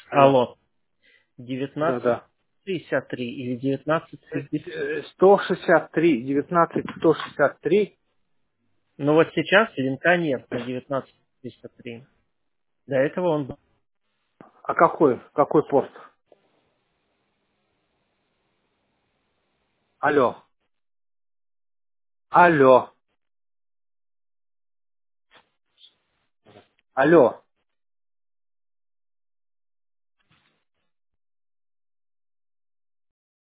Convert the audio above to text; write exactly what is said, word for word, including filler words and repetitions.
Алло. Алло. Да, девятнадцать да. шестьдесят три или девятнадцать шестьдесят? Э, сто шестьдесят три, девятнадцать, сто шестьдесят три. Ну вот сейчас линка нет на девятнадцать шестьдесят три. До этого он был. А какой? Какой порт? Алло. Алло. Алло.